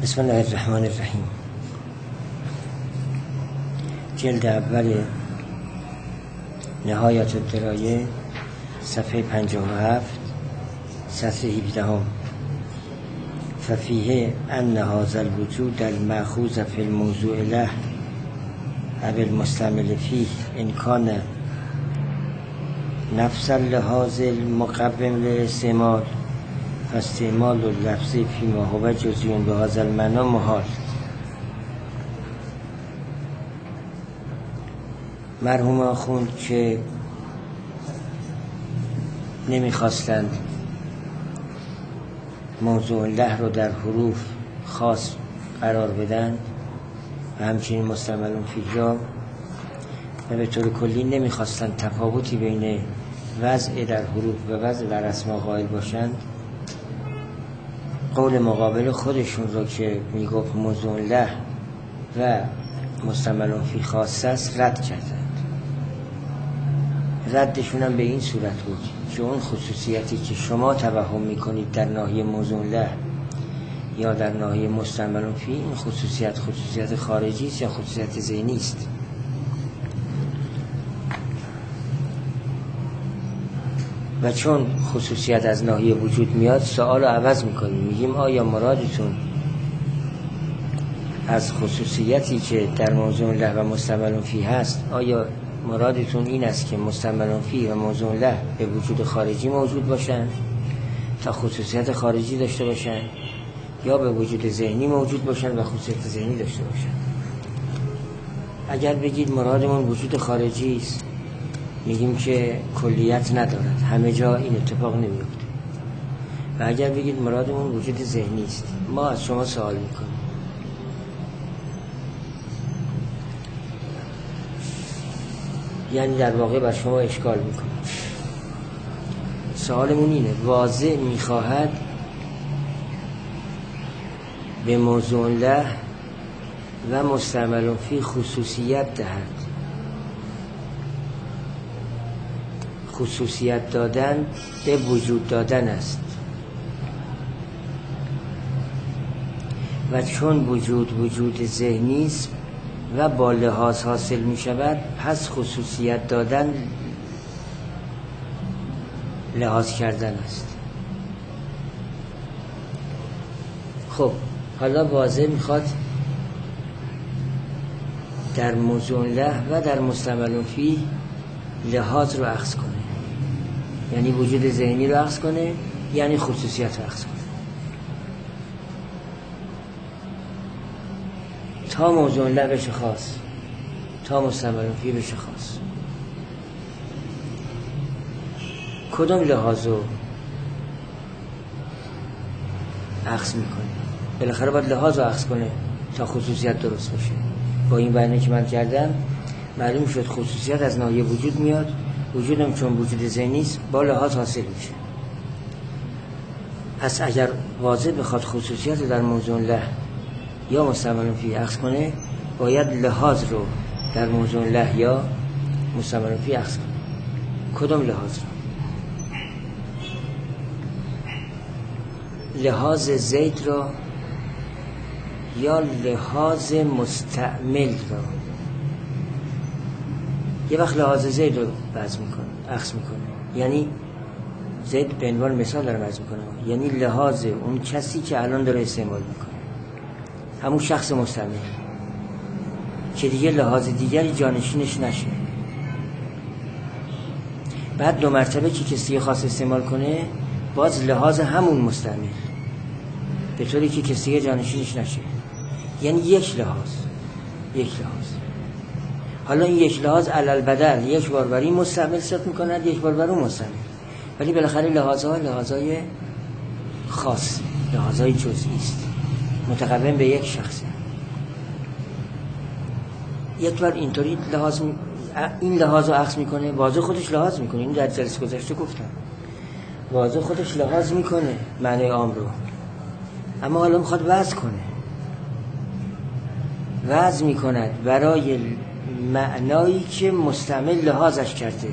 بسم الله الرحمن الرحیم. جلد اول نهایت الدرایه، صفحه 57، سطر 17. ففیه ان هذا الوجود المأخوذ في الموضوع له او المستعمل فيه ان كان نفس اللحاظ المقوم للاستعمال فاستعمال اللفظ فيما هو جزئی بهذا المعنى محال. مرحوم آخوند که نمیخواستند موضوع له رو در حروف خاص قرار بدن و همچنین مستعمل فی را، و به طور کلی نمیخواستند تفاوتی بین وضع در حروف و وضع در اسما قائل باشند، قول مقابل خودشون رو که میگفت موضوع له و مستعمل فی خاص است رد کردند. ردشون هم به این صورت بود که اون خصوصیتی که شما توهم میکنید در ناحیه موضوع له یا در ناحیه مستعمل فی، این خصوصیت خارجی است یا خصوصیت ذهنی است. و چون خصوصیت از ناحیه وجود میاد، سوال رو عوض میکنیم، میگیم آیا مرادتون از خصوصیتی که در موضوع له و مستعمل فی هست، آیا مرادتون این است که مستعمل فی و موضوع له به وجود خارجی موجود باشن تا خصوصیت خارجی داشته باشن، یا به وجود ذهنی موجود باشن و خصوصیت ذهنی داشته باشن؟ اگر بگید مرادمون وجود خارجی است، میگیم که کلیت ندارد، همه جا این اتفاق نمیفته. و اگر بگید مرادمون وجود ذهنی است، ما از شما سوال میکنیم، یعنی در واقع بر شما اشکال میکنیم. سوالمون اینه: واضح میخواهد به موضوع له و مستعمل فی خصوصیت دهد. خصوصیت دادن به وجود دادن است و چون وجود ذهنی است و با لحاظ حاصل می شود، پس خصوصیت دادن لحاظ کردن است. خب حالا واضح میخواد در موضوع له و در مستعمل فی لحاظ رو اخذ کنه، یعنی وجود ذهنی رو اخذ کنه، یعنی خصوصیت رو اخذ کنه. تا موضوع له بشه خاص، تا مستعمل فی بشه خاص. کدوم لحاظ رو اخذ میکنه؟ بالاخره باید لحاظ رو اخذ کنه تا خصوصیت درست بشه. با این بیانیه که من کردم معلوم شد خصوصیت از ناحیه وجود میاد، وجودم چون وجود ذهنی است با لحاظ حاصل میشه. پس اگر واضح بخواد خصوصیت در موضوع له یا مستعمل فی اخذ کنه، باید لحاظ رو در موضوع له یا مستعمل فی اخذ کنه. کدوم لحاظ رو؟ لحاظ زید رو یا لحاظ مستعمل رو؟ یه وقت لحاظ زید رو اخذ میکنه، یعنی زید به عنوان مثال داره وضع میکنه، یعنی لحاظ اون کسی که الان داره استعمال میکنه، همون شخص مستعمل، که دیگه لحاظ دیگری جانشینش نشه. بعد دو مرتبه که کسی خاص استعمال کنه، باز لحاظ همون مستعمل، به طوری که کسی جانشینش نشه، یعنی یک لحاظ. حالا این یک لحاظ علل بدل، یک بار بر این مستعمل صدق میکند، یک بار بر اون مستعمل، ولی بالاخره لحاظهای خاص، لحاظهای جزئی است، متقوم به یک شخص. یک بار اینطوری این لحاظ رو اخذ میکنه، واضح خودش لحاظ میکنه. این در جلسه گذشته گفتم، واضح خودش لحاظ میکنه معنی عام رو، اما حالا میخواد وضع کنه، وضع میکند برای معنایی که مستعمل لحاظش کرده.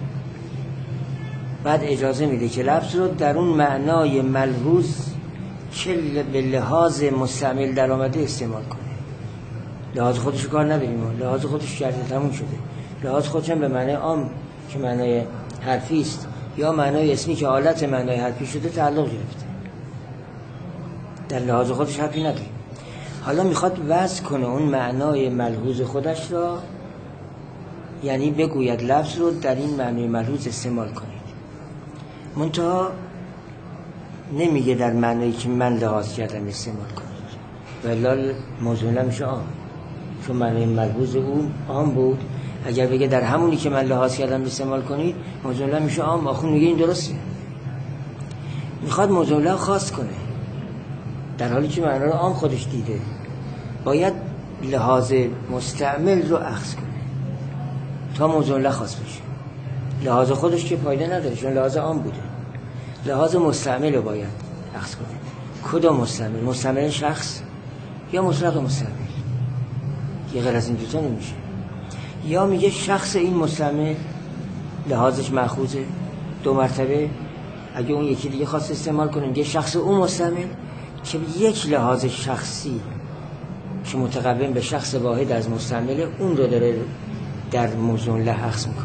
بعد اجازه میده که لفظ رو در اون معنای ملحوظ چه به لحاظ مستعمل در آمده استعمال کنه. لحاظ خودش کار نداریم، لحاظ خودش کرده تموم شده. لحاظ خودش هم به معنی عام که معنای حرفی است یا معنای اسمی که حالت معنای حرفی شده تعلق گرفته، در لحاظ خودش حرفی نداریم. حالا میخواد وضع کنه اون معنای ملحوظ خودش را، یعنی بگوید لفظ رو در این معنای ملحوظ استعمال کنید، منتها نمیگه در معنایی که من لحاظ کردم استعمال کنید، ولی موضوع میشه عام، چون معنای ملحوظ اون عام بود. اگر بگه در همونی که من لحاظ کردم استعمال کنید، موضوع میشه عام. آخون میگه این درسته، میخواد موضوع خاص کنه در حالی که معنی رو عام خودش دیده. باید لحاظ مستعمل رو اخذ کنه تا موضوع خاص بشه. لحاظ خودش که فایده نداره چون لحاظ عام بوده. لحاظ مستعمل رو باید اخذ کنه. کدام مستعمل؟ مستعمل شخص یا مطلق مستعمل؟ یه غیر از این دوتا نمیشه. یا میگه شخص این مستعمل لحاظش مأخوذه دو مرتبه، اگه اون یکی دیگه خواست استعمال کنه میگه شخص اون مستعمل که یک لحاظ شخصی که متقوم به شخص واحد از مستعمل اون رو داره در موضوع لحظ میکنه.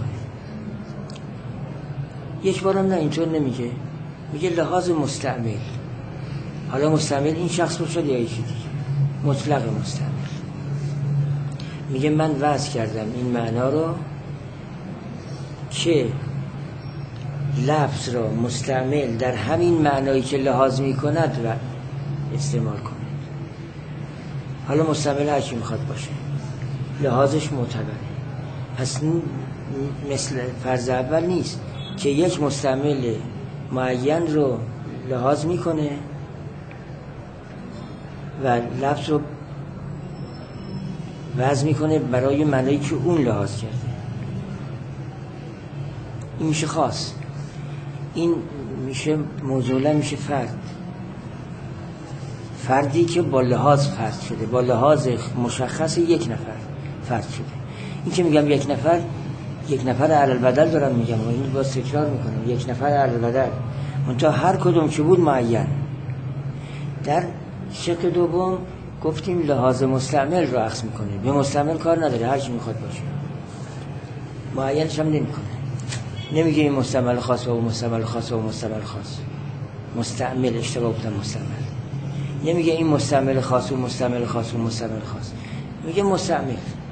یک بارم نه اینطور نمیگه، میگه لحاظ مستعمل. حالا مستعمل این شخص باشد یا یکی دیگه، مطلق مستعمل. میگه من وضع کردم این معنا رو که لفظ را مستعمل در همین معنایی که لحاظ میکند و استعمال کنه. حالا مستعمل هرچی میخواد باشه، لحاظش معتبره. پس مثل فرض اول نیست که یک مستعمل معین رو لحاظ میکنه و لفظ رو وضع میکنه برای معنایی که اون لحاظ کرده. این میشه خاص، این میشه موضوعا میشه فردی که با لحاظ فرد شده، با لحاظ مشخص یک نفر فرد شده. این که میگم یک نفر علی البدل دارم میگم و این باز تکرار میکنم، یک نفر علی البدل، منتها هر کدوم که بود معین. در شق دوم گفتیم لحاظ مستعمل رو اخذ میکنه، به مستعمل کار نداره، هر چی میخواد باشه، معینش هم نمیکنه. نمیگه این مستعمل خاص و مستعمل خاص و مستعمل خاص، مستعمل اشتباه گفتم مستعمل. نمیگه این مستعمل خاص و مستعمل خاص و مستعمل خاص، میگه مستعمل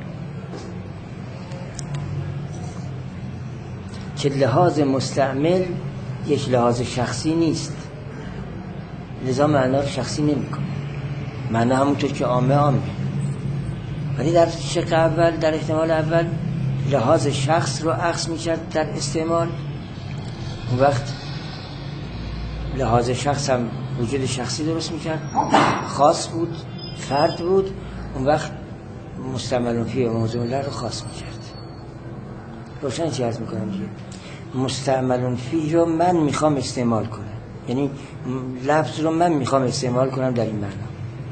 که لحاظ مستعمل یک لحاظ شخصی نیست، لذا معنا رو شخصی نمیکنه. معنا همونطور که عامه، ولی در شق اول، در احتمال اول لحاظ شخص رو اخذ میکرد در استعمال. اون وقت لحاظ شخص هم وجود شخصی درست میکرد، خاص بود، فرد بود. اون وقت مستعمل فیه و موضوع رو خاص میکرد. روشن چی عرض میکنم دیگه؟ مستعمل فیه رو من میخوام استعمال کنم، یعنی لفظ رو من میخوام استعمال کنم در این معنا.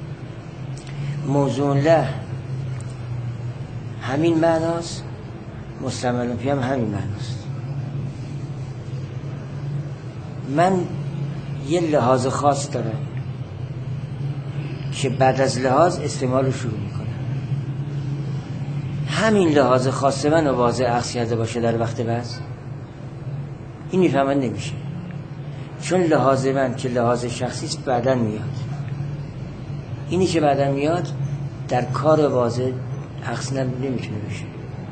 موضوع له همین معناست، مستعمل فیه هم همین معناست. من یه لحاظ خاص دارم که بعد از لحاظ استعمال رو شروع میکنم. همین لحاظ خاص من رو واضح اخذ کرده باشه در وقت بس، این میفهمن نمیشه، چون لحاظ من که لحاظ شخصی است بعدن میاد. اینی که بعدن میاد در کار واضح اخذ نمیتونه بشه،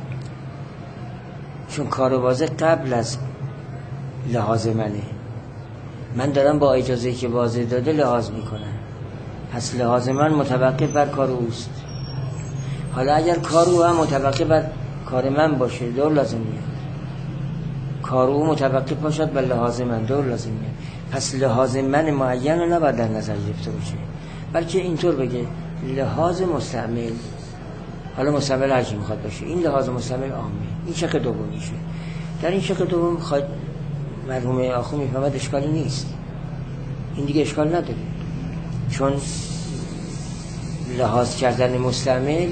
چون کار واضح قبل از لحاظ منه. من دارم با اجازه که واضح داده لحاظ میکنم، پس لحاظ من متوقف بر کار اوست. حالا اگر کار او هم متوقف بر کار من باشه دور لازم میاد، کار او متوقف باشد بر لحاظ من دور لازم میاد. پس لحاظ من معین رو نباید در نظر گرفته باشه، بلکه اینطور بگه لحاظ مستعمل. حالا مستعمل هرچی میخواد باشه، این لحاظ مستعمل عامه. این شق دوم میشه. در این شق دوم خواهد مرحوم آخو میفهمد اشکالی نیست، این دیگه اشکال نداره، چون لحاظ کردن مستعمل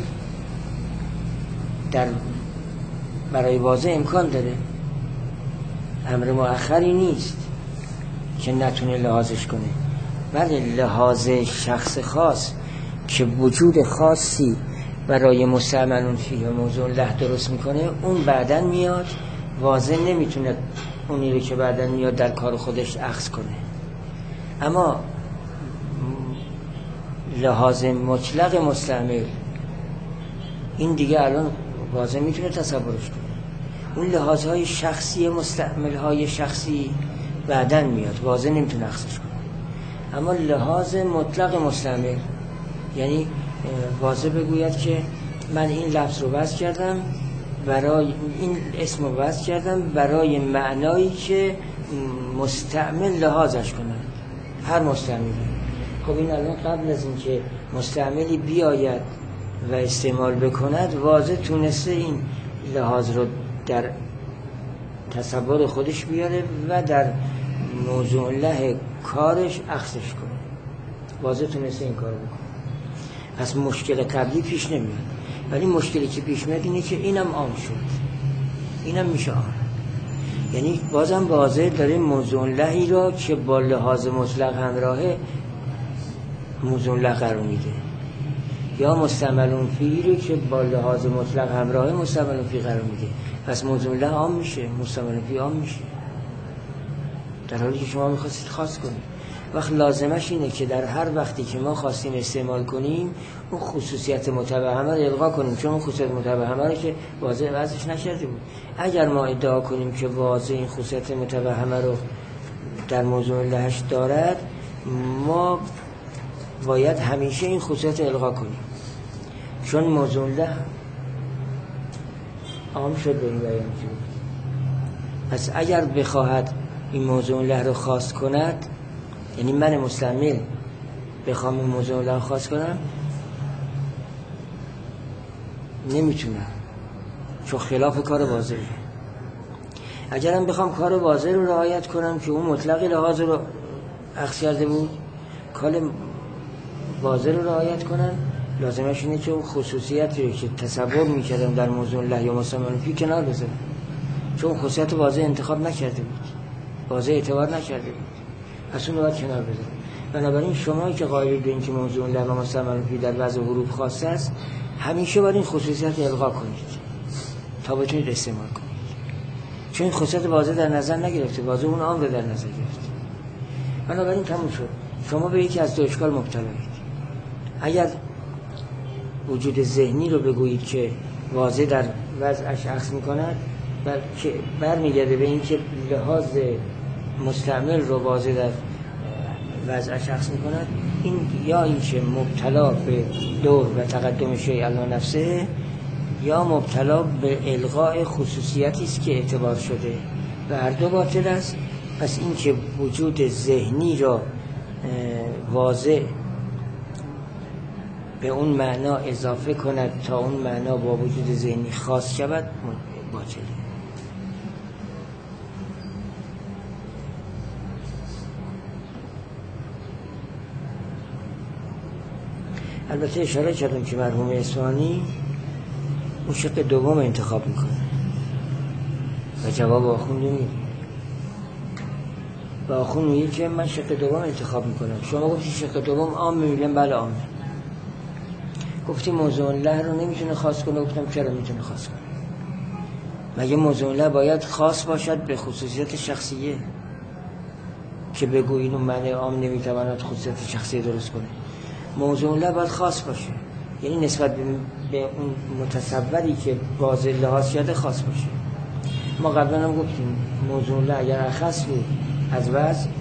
در برای واضح امکان داره، امر مؤخری نیست که نتونه لحاظش کنه. ولی لحاظ شخص خاص که وجود خاصی برای مستعمل فیه موضوع له درست میکنه، اون بعدن میاد، واضح نمیتونه اونی رو که بعدن میاد در کار خودش اخذ کنه. اما لحاظ مطلق مستعمل این دیگه الان واضح میتونه تصورش کنه. اون لحاظهای شخصی مستعملهای شخصی بعدن میاد، واضح نمیتونه اخذش کنه. اما لحاظ مطلق مستعمل یعنی واضح بگوید که من این لفظ رو وضع کردم برای این اسم رو وضع کردم برای معنایی که مستعمل لحاظش کنه، هر مستعملی. خب این الان قبل از این که مستعملی بیاید و استعمال بکند واضح تونسته این لحاظ رو در تصور خودش بیاره و در موضوع له کارش اخذش کنه، واضح تونسته این کار بکنه. پس مشکل قبلی پیش نمیاد. ولی مشکلی که پیش میاد اینه که اینم عام شد، اینم میشه عام. یعنی بازم واضح داره موضوع لهی را که با لحاظ مطلق همراهه موضوع له قرار میده، یا مستعمل فیه رو که با لحاظ مطلق همراهه مستعمل فیه قرار میده. پس موضوع له عام میشه، مستعمل فیه عام میشه، در حالی که شما میخواستید خاص کنید. وقت لازمش اینه که در هر وقتی که ما خواستیم استعمال کنیم اون خصوصیت متوهمه رو الغا کنیم، چون اون خصوصیت متوهمه رو که واضح وضعش نکرده بود. اگر ما ادعا کنیم که واضح این خصوصیت متوهمه رو در موضوع لهش دارد، ما باید همیشه این خصوصیت الغا کنیم، چون موضوع له عام شد به این بیان. پس اگر بخواهد این موضوع له رو خاص کند، یعنی من مستعمل بخوام این موضوع له خاص کنم نمیتونم، چون خلاف کار واضحه. اگرم بخوام کار واضح رو رعایت کنم که اون مطلق لحاظ رو اخذ کرده بود، کار واضح رو رعایت کنم، لازمش اینه که اون خصوصیتی رو که تصور میکردم در موضوع له یا مستعمل فیه کنار بذارم، چون خصوصیت واضح انتخاب نکرده بود، واضح اعتبار نکرده بود، پس اون رو باید کنار بذارم. بنابراین شما که قائل به این که موضوع له و مستعمل فیه در وضع حروف خاص است، همیشه باید این خصوصیت الغا کنید تا بتونید استعمال کنید، چون این خصوصیت واضح در نظر نگرفته، واضح اون عام رو در نظر گرفته. بنابراین تموم شد. شما به یکی از دو اشکال مبتلایید. اگر وجود ذهنی رو بگویید که واضح در وضعش اخذ می‌کند، بلکه برمیگرده به این که لحاظ مستعمل رو واضح در وضعش اخذ می‌کند، این یا این که مبتلا به دور و تقدم شیء علی نفسه، یا مبتلا به الغاء خصوصیتی است که اعتبار شده و هر دو باطل است. پس این که وجود ذهنی را واضح به اون معنا اضافه کند تا اون معنا با وجود ذهنی خاص شود باطله. البته اشاره کردم که مرحوم اصفهانی اون شق دوم انتخاب میکنه و جواب آخوند میده و آخوند میگه که من شق دوم انتخاب میکنم. شما گفتی شق دوم عام میگم بله عامه. گفتی موضوع له رو نمیتونه خاص کنه، گفتم چرا میتونه خاص کنه؟ مگه موضوع له باید خاص باشد به خصوصیت شخصیه که بگو اینو معنی عام نمیتواند خصوصیت شخصیه درست کنه؟ موضوع له باید خاص باشه، یعنی نسبت به اون متصوری که واضح لحاظ کرده خاص باشه. ما قبلا هم گفتیم موضوع له اگر اخص بود از وضع،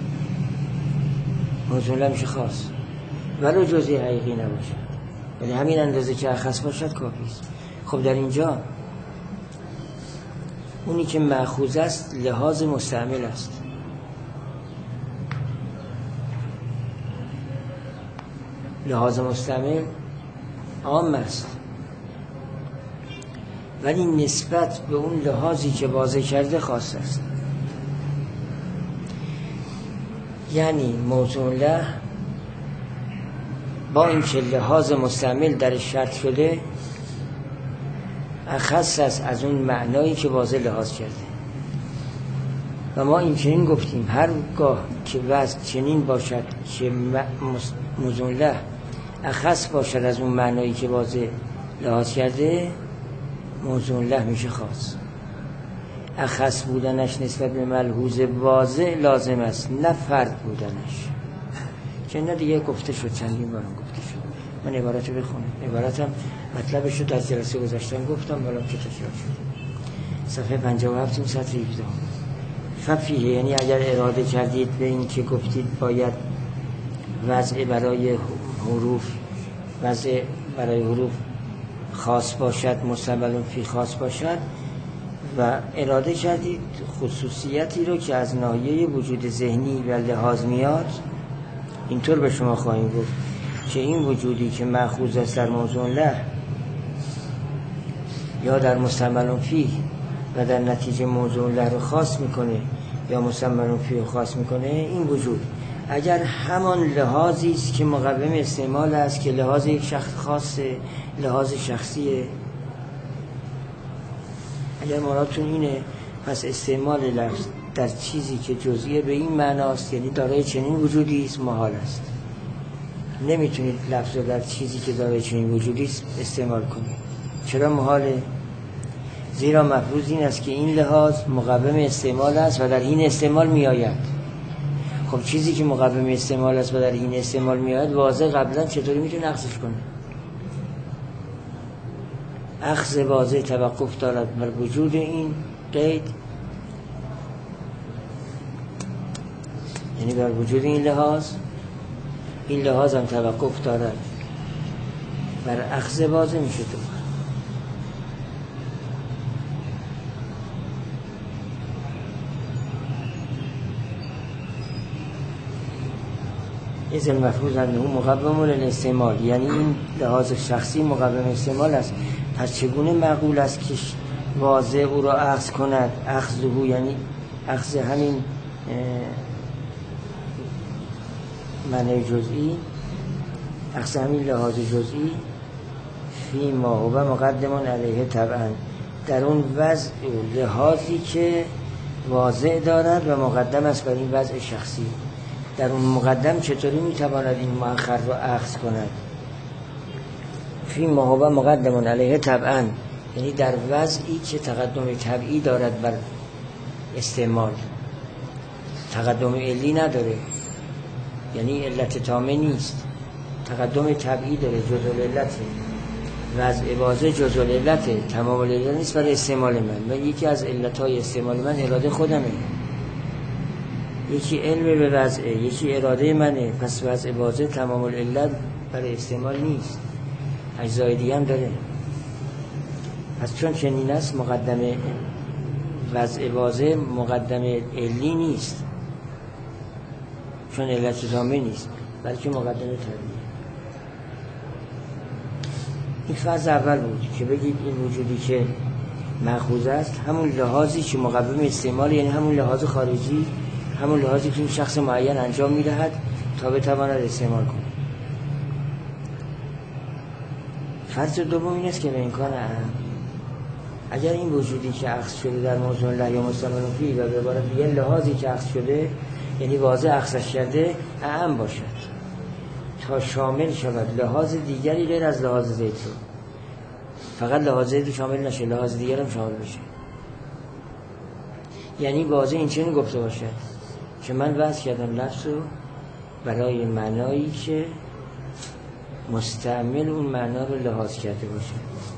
موضوع له میشه خاص ولو جزئی حقیقی نباشه، یعنی همین اندازه که اخص باشد کافی است. خب در اینجا اونی که مأخوذ است لحاظ مستعمل است، لحاظ مستعمل عام است، ولی نسبت به اون لحاظی که واضح کرده خاص است. یعنی موضوع له با این که لحاظ مستعمل در شرط شده اخص است از اون معنایی که واضح لحاظ کرده. و ما این چنین گفتیم هرگاه که وضع چنین باشد که موزون له اخص باشد از اون معنایی که واضح لحاظ کرده، موزون له میشه خاص. اخص بودنش نسبت به ملحوظ واضح لازم است، نه فرد بودنش. که نه دیگه گفته شد، چندین بارم گفته شد. من عبارت رو بخونم. عبارتم مطلبش رو در جلسه گذاشتم گفتم، ولی که تکرار شد. صفحه 57 این سطر 17. ففیه، یعنی اگر اراده کردید به این که گفتید باید وضع برای حروف خاص باشد، مستعمل فی خاص باشد، و اراده کردید خصوصیتی رو که از ناحیه وجود ذهنی و لحاظ میاد، اینطور به شما خواهیم گفت که این وجودی که مأخوذ است در موضوع له یا در مستعمل فی و در نتیجه موضوع له رو خاص میکنه یا مستعمل فی رو خاص میکنه، این وجود اگر همان لحاظی است که مقوم استعمال است که لحاظ یک شخص خاصه، لحاظ شخصیه، اگر مرادتون اینه، پس استعمال لفظ در چیزی که جزئیه به این معناست، یعنی دارای چنین وجودی است، محال است. نمیتونید لفظ رو در چیزی که دارای چنین وجودی است استعمال کنید. چرا محاله؟ زیرا مفروض این است که این لحاظ مقوم استعمال است و در این استعمال می آید. خب چیزی که مقوم استعمال است و در این استعمال می آید، واضح قبلا چطوری میتونه اخذش کنه؟ اخذ واضح توقف دارد بر وجود این قید، یعنی بر وجود این لحاظ هم توقف دارد بر اخذ واضح میشه تو. از المفروض انه مقوم للاستعمال، یعنی این لحاظ شخصی مقوم استعمال است. پس چگونه معقول است که واضح او را اخذ کند؟ اخذه یعنی اخذ همین معنی جزئی، اخذ همین لحاظ جزئی فی ما هو مقدم علیه طبعا، در اون وضع لحاظی که واضح دارد و مقدم است بر این وضع شخصی. در اون مقدم چطوری میتواند این مؤخر رو اخذ کند؟ فی ما هو مقدم علیه طبعا، یعنی در وضعی که تقدم طبعی دارد بر استعمال، تقدم علی نداره، یعنی علت تامه نیست، تقدم طبعی داره، جزء علته، وضع واضح جزء علته، تمام علت نیست برای استعمال من. و یکی از علتهای استعمال من اراده خودمه، یکی علم به وضعه، یکی اراده منه. پس وضع واضح تمام علت برای استعمال نیست، اجزای دیگه هم داره. پس چون چنین است، مقدم وضع واضح مقدم علی نیست، چون علت تامه نیست، بلکه مقدم طبیعی. این فرض اول بود که بگید این وجودی که مأخوذ است همون لحاظی که مقوم استعمال، یعنی همون لحاظ خارجی، همون لحاظی که این شخص معین انجام میدهد تا بتواند استعمال کنه. فرض دوم این است که به امکان اگر این وجودی که اخذ شده در موضوع له یا مستعمل فی و به عبارت دیگر لحاظی که اخذ شده، یعنی واضح اخذش کرده، اعم باشد تا شامل شود لحاظ دیگری غیر از لحاظ زید رو. فقط لحاظ زید رو شامل نشه، لحاظ دیگر هم شامل بشه. یعنی واضح این چنین گفته باشد که من وضع کردم لفظ رو برای معنایی که مستعمل اون معنا رو لحاظ کرده باشه.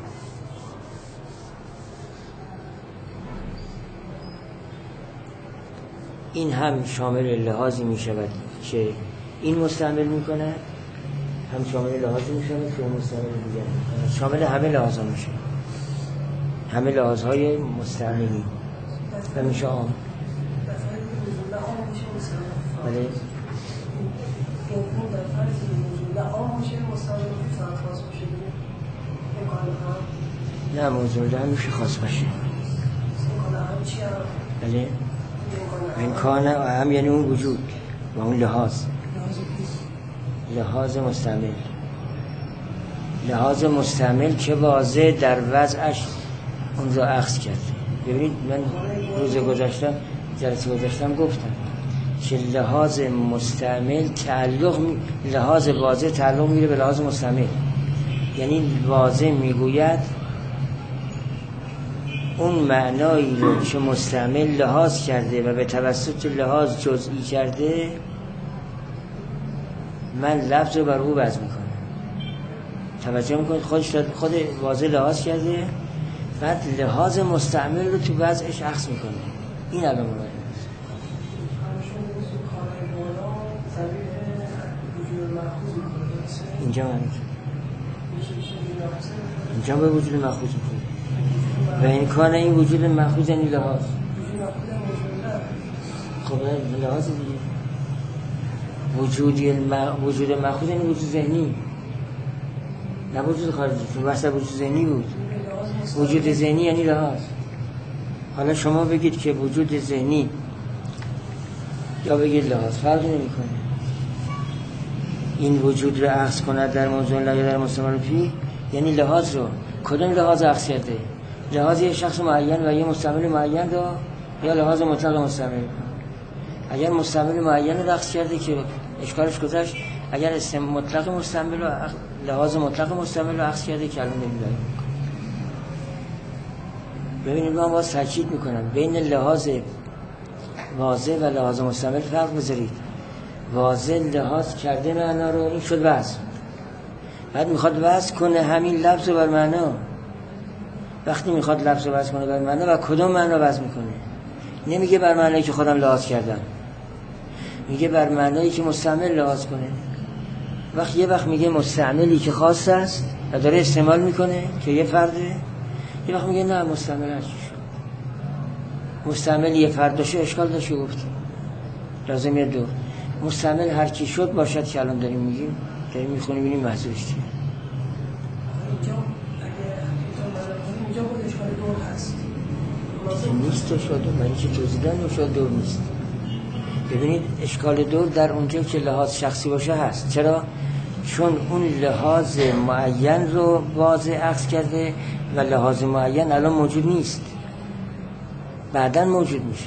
این هم شامل لحاظی می شود که این مستعمل می کنه، هم شامل لحاظی می شود که اون مستعمل دیگر شامل همه لحاظ ها می شود، همه لحاظ های مستعملی و میشه عام. بله نه، موضوع ده میشه خاص باشه. بله امکان هم یعنی اون وجود و اون لحاظ مستعمل، لحاظ مستعمل که واضح در وضعش اون رو اخذ کرده. ببینید من روز گذشته جلسه گذاشتم گفتم که لحاظ مستعمل لحاظ واضح تعلق میره به لحاظ مستعمل. یعنی واضح میگوید اون معنایی رو که مستعمل لحاظ کرده و به توسط لحاظ جزئی کرده، من لفظ رو بر او وضع میکنم. توجه میکنید؟ خود واضح لحاظ کرده، بعد لحاظ مستعمل رو تو وضعش عکس میکنه. این الان مراد است. اینجا به وجود مأخوذ میکنه و این کار این وجود مأخوذ یعنی لحاظ. خب لحاظ دیگه وجود مأخوذ یعنی وجود ذهنی، نه وجود خارجی. چون واسه وجود ذهنی بود، وجود ذهنی یعنی لحاظ. حالا شما بگید که وجود ذهنی یا بگید لحاظ، فرقی نمیکنه. این وجود رو عکس کند در موضوع لا یا در مستعمل فی، یعنی لحاظ رو کدوم لحاظ عکس کرده؟ لحاظ یه شخص معین و یه مستعمل معین رو، یا لحاظ مطلق مستعمل؟ اگر مستعمل معین رو عکس کرده که اشکالش گذشت، اگر اسم مطلق مستعمل رو لحاظ مطلق مستعمل رو عکس کرده که الان نمی‌دونم. ببینید من باز تاکید میکنم بین لحاظ واضح و لحاظ مستعمل فرق بذارید. واضح لحاظ کرده معنا رو، این شد وضع، بعد میخواد وضع کنه همین لفظ رو بر معنا. وقتی میخواد لفظ رو وضع کنه بر معنا، و کدوم معنا وضع میکنه؟ نمیگه بر معنایی که خودم لحاظ کردم، میگه بر معنایی که مستعمل لحاظ کنه. یه وقت میگه مستعملی که خاص است و داره استعمال میکنه که یه فرده، یه وقت میگه نه مستعمل هرچی شد. مستعمل یه فرد داشته اشکال داشته، گفتیم لازم یه دور مستعمل هرچی شد باشد که الان داریم میگیم، داریم میخونیم ببینیم محضورش چیه. اینجا بود اشکال دور هست نیست. اشکال دور برای چه توضیدن اشکال دور نیست. ببینید اشکال دور در اونجا که لحاظ شخصی باشه هست. چرا؟ چون اون لحاظ معین رو واضح عکس کرده و لحاظ معین الان موجود نیست، بعداً موجود میشه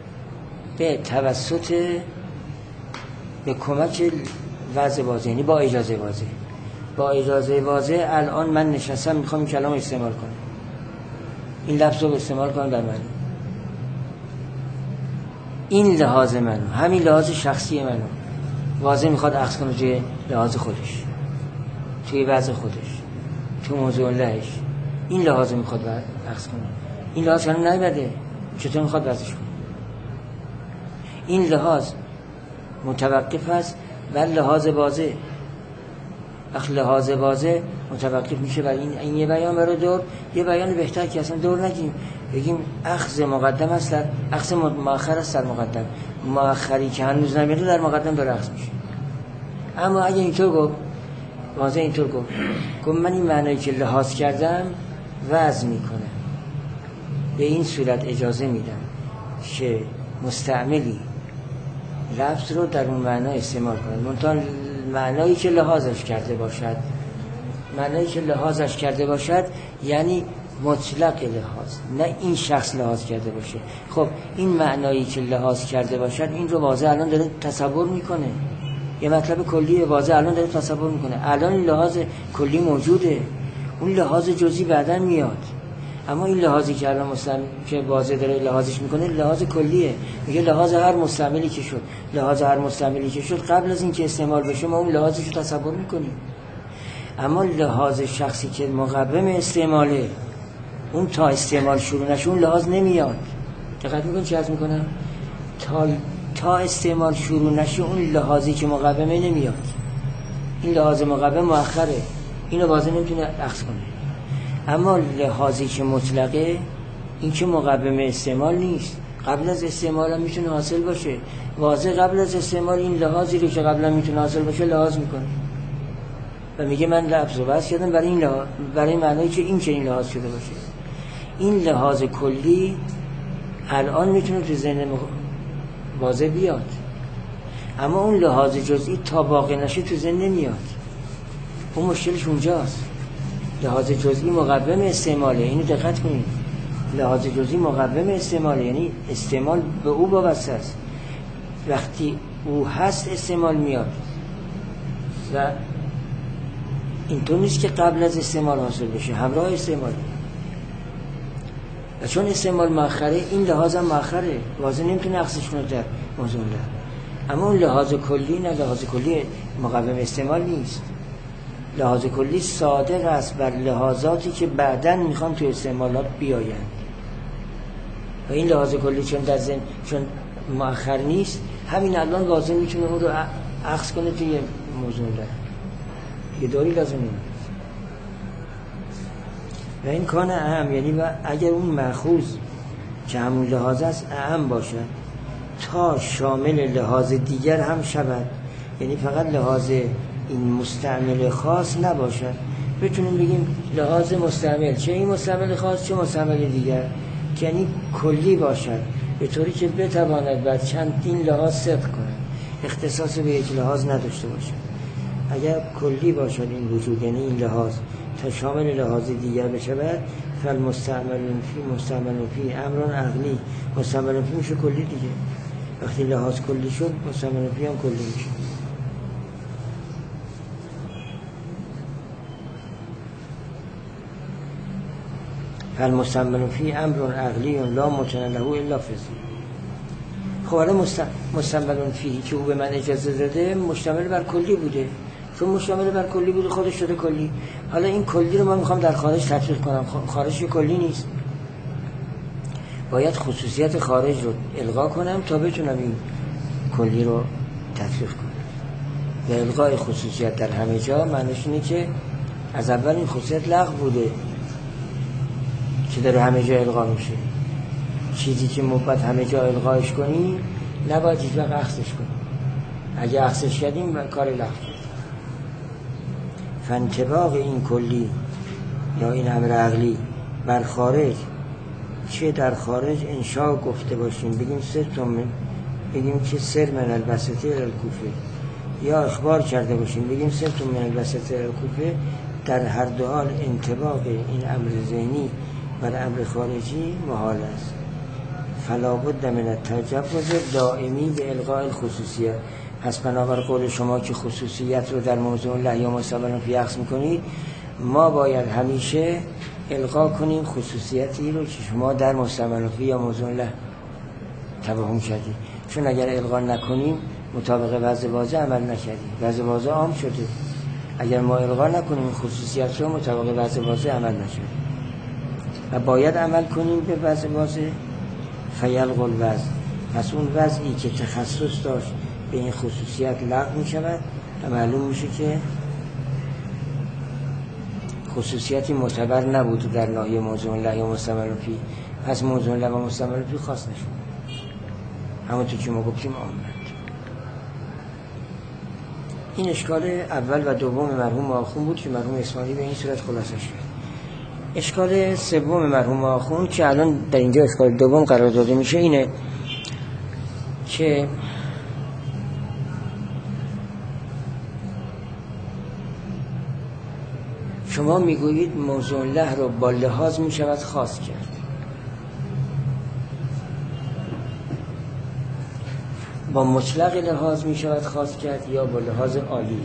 به کمک وضع واضح، یعنی با اجازه واضح. با اجازه واضح الان من نشستم میخوام این کلام استعمال کنم، این لفظ رو استعمال کنم در من. این لحاظ منو، همین لحاظ شخصی منو واضح میخواد عکس کنه توی لحاظ خودش، توی وضع خودش، تو موضوع لهش. این لحاظ میخواد عکس کنه. این لحاظ هنوز نیومده، چطور میخواد وضعش کنه؟ این لحاظ متوقف است بر لحاظ واضح. وقت لحاظ واضح متوقف میشه بر این یه بیان برای دور. یه بیان بهتر که اصلا دور نگیم، بگیم اخذ مقدم است در اخذ مؤخر است در مقدم، مؤخری که هنوز نمیده در مقدم داره اخذ میشه. اما اگه اینطور گفت، واضح اینطور گفت من این معنایی که لحاظ کردم وضع میکنم، به این صورت اجازه میدم که مستعملی لفظ رو در اون معنا استعمال کنه، منتها معنایی که لحاظش کرده باشد. معنایی که لحاظش کرده باشد یعنی مطلق لحاظ، نه این شخص لحاظ کرده باشه. خب این معنایی که لحاظ کرده باشد، این رو واضح الان داره تصور میکنه، یه مطلب کلی واضح الان داره تصور میکنه. الان این لحاظ کلی موجوده، اون لحاظ جزئی بعداً میاد. اما این لحاظی که الان که واضح داره لحاظش میکنه لحاظ کلیه. میگه لحاظ هر مستعملی که شد، لحاظ هر مستعملی که شد قبل از این که استعمال بشه ما اون لحاظش رو تصور میکنیم. اما لحاظ شخصی که مقوم استعماله، اون تا استعمال شروع نشه اون لحاظ نمیاد. دقت میکنید چی عرض میکنم؟ تا استعمال شروع نشه اون لحاظی که مقومه نمیاد. این لحاظ مقوم مؤخره، اینو واضح نمیتونه عکس کنه. اما لحاظی که مطلقه، این که مقوم استعمال نیست، قبل از استعمال هم میتونه حاصل باشه. واضح قبل از استعمال این لحاظی رو که قبلا میتونه حاصل باشه لحاظ میکنه و میگه من لفظ رو بس کردم برای این لحاظ، برای معنایی که این چنین لحاظ شده باشه. این لحاظ کلی الان میتونه تو ذهن واضح بیاد، اما اون لحاظ جزئی تا واقع نشه تو ذهن نمیاد. اون مشکلش اونجاست. لحاظ جزئی مقوم استعماله، اینو دقت کنید. لحاظ جزئی مقوم استعمال، یعنی استعمال به او وابسته است. وقتی او هست استعمال میاد و اینطور نیست که قبل از استعمال حاصل بشه، همراه استعمال. و چون استعمال مؤخره، این لحاظ هم مؤخره، واضح نمیتونه عکسش کنه در موضوع له. اما اون لحاظ کلی نه، لحاظ کلی مقوم استعمال نیست. لحاظ کلی صادق است بر لحاظاتی که بعداً میخوان تو استعمالات بیاین. و این لحاظ کلی چون در ذهن، چون مؤخر نیست، همین الان لازم میتونه اون رو عکس کنه توی موضوع له. یه داری لازم نیست. و این کان اهم، یعنی اگر اون مأخوذ که همون لحاظ است اهم باشد تا شامل لحاظ دیگر هم شود، یعنی فقط لحاظ این مستعمل خاص نباشد، بتونیم بگیم لحاظ مستعمل، چه این مستعمل خاص چه مستعمل دیگر، که یعنی کلی باشد، به طوری که بتواند بر چندین لحاظ صدق کند، اختصاص به یک لحاظ نداشته باشد. اگر کلی باشد این وجود، یعنی این لحاظ تا شامل لحاظ دیگر بشود، فالمستعمل فی امر عقلی، مستعمل فی میشه کلی دیگه. وقتی لحاظ کلی شد، مستعمل فی هم کلی میشه. فالمستعمل فی امر عقلی لا متن له الا فضل. خب حالا مستعمل فی که او به من اجازه داده مشتمل بر کلی بوده، چون مشتمل بر کلی بوده خودش شده کلی. حالا این کلی رو من میخوام در خارج تطبیق کنم، خارج کلی نیست، باید خصوصیت خارج رو الغا کنم تا بتونم این کلی رو تطبیق کنم. و الغای خصوصیت در همه جا معنیش اینه که از اول این خصوصیت لغو بوده که در همه جا الغا میشه. چیزی که مبت همه جا الغایش کنیم نباید هیچ وقت عکسش کنیم. اگه عکسش کردیم کار لغو شد. فانطباق این کلی یا این امر عقلی بر خارج، چه در خارج انشاء گفته باشیم بگیم بگیم که سر من البسطه الکوفه، یا اخبار کرده باشیم بگیم سر من البسطه الکوفه، در هر دو حال انطباق این امر ذهنی بر امر خارجی محال است. فلا بد من التجوز دائمی به الغاء الخصوصیه. پس بنابر قول شما که خصوصیت رو در موضوع له یا مستعمل فی عکس میکنید، ما باید همیشه الغا کنیم خصوصیتی رو که شما در مستعمل فی یا موضوع له توهم کردید. چون اگر الغا نکنیم مطابق وضع واضح عمل نکردیم، وضع واضح عام شده. اگر ما الغا نکنیم خصوصیت رو مطابق وضع واضح عمل نکردیم و باید عمل کنیم به وضع واضح. فیلغ الوضع، پس اون وضعی که تخصص داشت به این خصوصیت لغو می شود و معلوم میشه که خصوصیتی معتبر نبود در ناحیه موضوع له یا مستعمل فی. پس موضوع له و مستعمل فی خاص نشد، همونطور که ما گفتیم آمد. این اشکال اول و دوم مرحوم آخوند بود که مرحوم اسماعیلی به این صورت خلاصه شد. اشکال سوم مرحوم آخوند که الان در اینجا اشکال دوم قرار داده میشه اینه که شما میگویید موضوع له رو با لحاظ میشود خاص کرد. با مطلق لحاظ میشود خاص کرد یا با لحاظ عالی.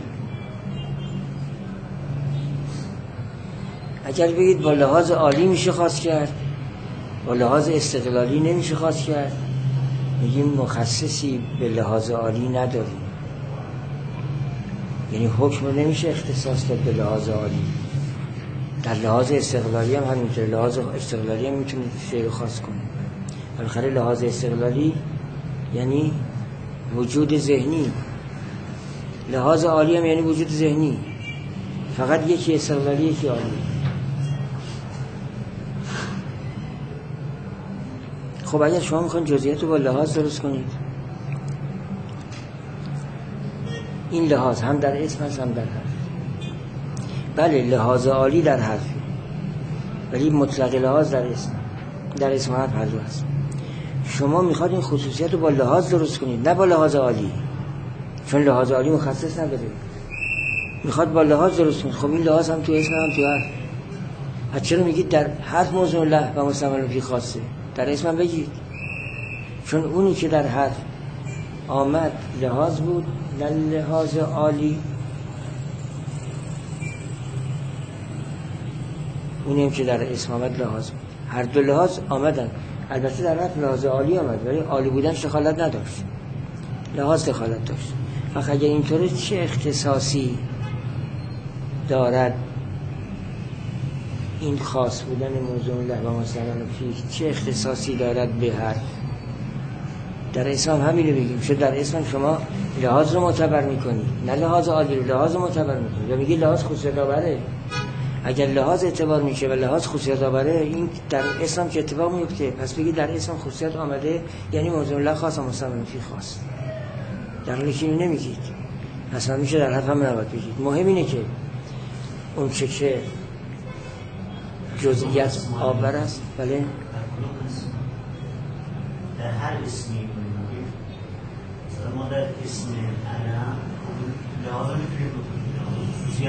اگر بگید با لحاظ عالی میشه خاص کرد، با لحاظ استقلالی نمیشه خاص کرد، میگیم مخصصی به لحاظ عالی نداریم، یعنی حکم رو نمیشه اختصاص داد به لحاظ عالی. در لحاظ استقلالی هم همینطور، لحاظ استقلالی هم میتونه شیء رو خاص کنه. بالاخره لحاظ استقلالی یعنی وجود ذهنی، لحاظ عالی هم یعنی وجود ذهنی، فقط یکی استقلالی یکی عالی. خب اگر شما میخواین جزئیات رو با لحاظ درست کنید، این لحاظ هم در اسم هست هم در حرف. بله لحاظ عالی در حرف، ولی مطلق لحاظ در اسم و حرف هر دو هست. شما میخواد این خصوصیت رو با لحاظ درست کنید، نه با لحاظ عالی، چون لحاظ عالی مخصص نداره. میخواد با لحاظ درست کنید. خب این لحاظ هم تو اسم هم تو حرف. چرا میگید در حرف موضوع له و مستعمل فی خاصه؟ در اسم هم بگید، چون اونی که در حرف آمد لحاظ بود، نه لحاظ عالی، اونیم که در اسم آمد لحاظ بود. هر دو لحاظ آمدن، البته در حرف لحاظ عالی آمد ولی عالی بودنش دخالت نداشت، لحاظ دخالت داشت. فقط اگر اینطوره چه اختصاصی دارد این خاص بودن موضوع له و مستعمل فیه، چه اختصاصی دارد به حرف؟ در اسم هم همین رو بگیم، شد در اسم شما لحاظ رو معتبر میکنی، نه لحاظ عالی رو، لحاظ رو معتبر میکنی و میگی لحاظ خصوصیت آوره. اگر لحاظ اعتبار میشه و لحاظ خصوصیت آوره، این در اسم که اتفاق میفته، پس بگی در اسم خصوصیت آمده یعنی موضوع له خاص و مستعمل فیه خاص، در حالی که نمیگید. اصلا میشه در حرف هم نباید بگید. مهم اینه که اون چه جزئیات آور است. بله در هر اسمی میگیم ما در اسم علم لحاظ میتونیم بکنیم، جزئیات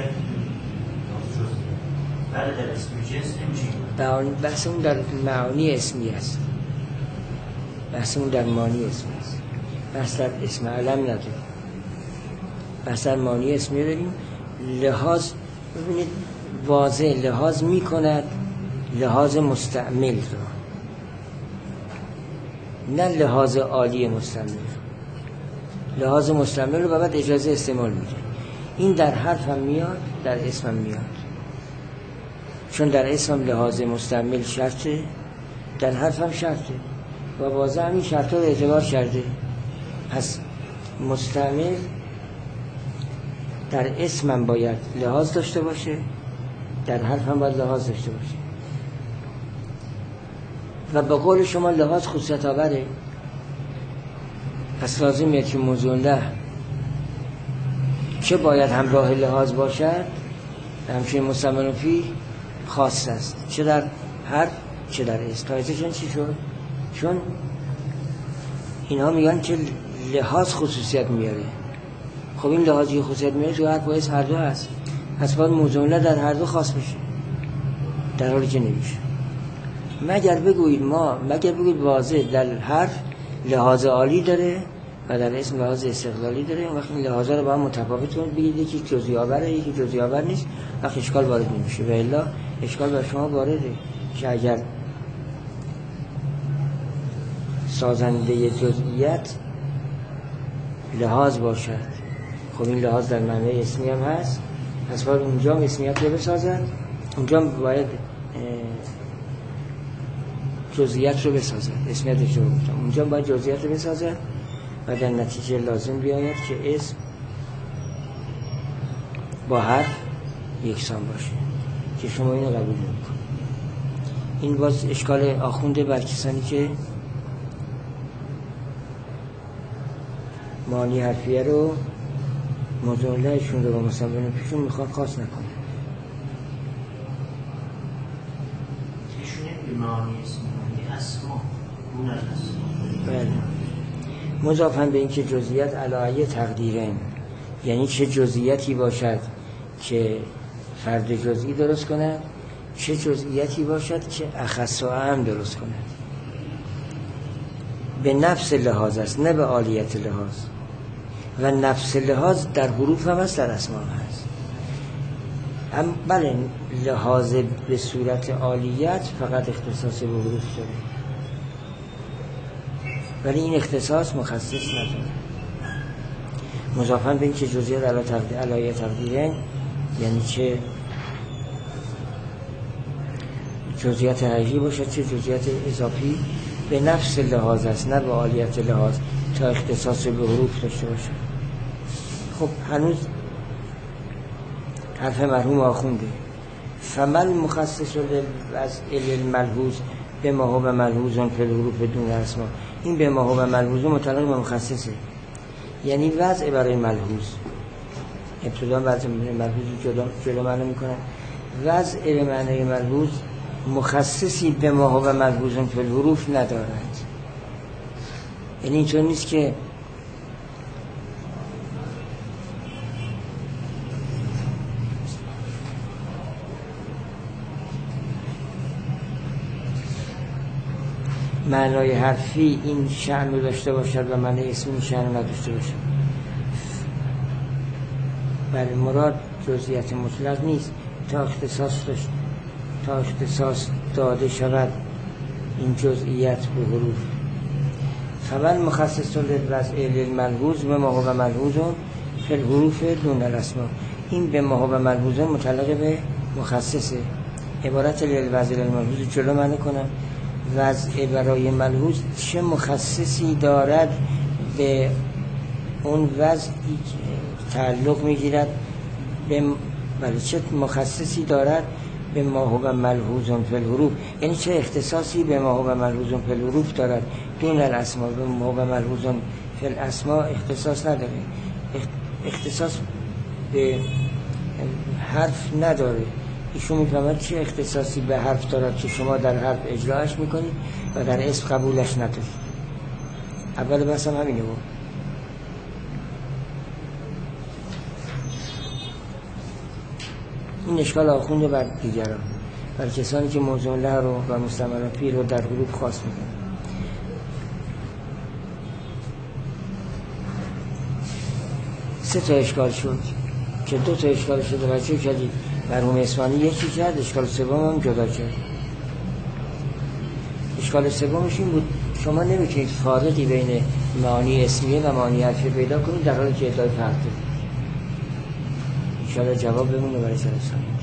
بله در اسم جنس نمیشه. بحث اون در معانی اسمی است، بحث اون در معانی اسمی است، بحث در اسم علم نداریم، بحث در معانی اسمی داریم. لحاظ ببینید واضح لحاظ میکند لحاظ مستعمل رو، نه لحاظ عالی مستعمل. لحاظ مستعمل رو بعد اجازه استعمال میده. این در حرف هم میاد، در اسم هم میاد، چون در اسم هم لحاظ مستعمل شرطه، در حرف هم شرطه و واضح همین شرط رو اعتبار کرده. پس مستعمل در اسم هم باید لحاظ داشته باشه، در حرف هم باید لحاظ داشته باشه. و به قول شما لحاظ خصوصیت آوره، پس لازمیه که موضوع له چه باید همراه لحاظ باشد، همچنین مستعمل فیه خاص است، چه در حرف چه در اسم. تایتشون چی شد؟ چون اینها میگن که لحاظ خصوصیت میاره. خب این لحاظی خصوصیت میاره تو حرف و اسم هر دو هست، پس باید موضوع له در هر دو خاص بشه، در حالی که نمیشه. مگر بگویید واضح در حرف لحاظ عالی داره و در اسم لحاظ استقلالی داره، اون وقت این لحاظا رو با هم متفاوت کنید، بگید یکی جزئی آوره یکی جزئی آور نیست، وقت اشکال وارد نمیشه. و الا اشکال بر شما وارده که اگر سازنده جزئیت لحاظ باشد، خب این لحاظ در معنی اسمی هم هست، پس باید اونجا هم اسمیت رو بسازد، اونجا هم باید جزئیات رو بسازد، اسمیتش رو گفتم، اونجا باید جزئیات رو بسازد و در نتیجه لازم بیاید که اسم با حرف یکسان باشه، که شما اینو قبول نمی‌کنید. این باز اشکال آخونده بر کسانی که معانی حرفیه رو موضوع لهشون رو با مستعمل پیشون میخواد خاص نکنه. ایشون این معانی اسما اون از اسما. بله. مضافاً به این که جزئیات علی تقدیرن، یعنی چه جزئیاتی باشد که فرد جزئی درست کند، چه جزئیاتی باشد که اخص و اعم درست کند. به نفس لحاظ است، نه به عالیت لحاظ. و نفس لحاظ در حروف هم هست، در اسما هم هست. بله لحاظ به صورت عالیت فقط اختصاص به حروف داره، ولی این اختصاص مخصص نداره. مضافاً به این که جزئیات علی تقدیرن، یعنی چه جزئیات حقیقی باشد چه جزئیات اضافی، به نفس لحاظ است، نه به عالیت لحاظ، تا اختصاص به حروف داشته باشه. خب هنوز حرف مرحوم آخونده فمل مخصص شده از الملحوظ به ما هو ملحوظون فی الحروف بدون اسما. این به ما هو ملحوظ مطلق به مخصصه، یعنی وضع برای ملحوظ. ابتدا وضع ملحوظ جلو معنی میکنن، وضع به معنی ملحوظ مخصصی به ما هو ملحوظون فی الحروف ندارد. یعنی اینطور نیست که معنای حرفی این شأن رو داشته باشد و معنای اسمی این شأن رو نداشته باشد. بله مراد جزئیات مطلق نیست تا اختصاص داده شود این جزئیات به حروف. فمن مخصص للوضع للملحوظ و ما هو ملحوظ فی الحروف دون الاسماء. این به ما هو ملحوظ متعلق به مخصصه. عبارت للوضع للملحوظ جلو معنی کنم. وضع برای ملحوظ چه مخصصی دارد به اون وضعی تعلق میگیرد به بله چه مخصصی دارد به ما هو ملحوظ فی الحروف، یعنی چه اختصاصی به ما هو ملحوظ فی الحروف دارد دون الاسماء. به ما هو ملحوظ فی الاسماء اختصاص نداره، اختصاص به حرف نداره. ایشون میفهمد چه اختصاصی به حرف دارد که شما در حرف اجراش میکنید و در اسم قبولش ندارید. اول بحث هم همینه بود. این اشکال آخونده بر دیگران، بر کسانی که موضوع له رو و مستعمل فی رو در حروف خاص میکنن. سه تا اشکال شد که دو تا اشکال شده بچه کردید مرحوم اسمانی یکی کرد، اشکال سوم هم جدا کرد. اشکال سومش این بود شما نمیتونید فارقی بین معانی اسمیه و معانی حرفی پیدا کنید در حالی که ادعای فرق دارید. ان شاءالله جواب بمونه برای سرسان.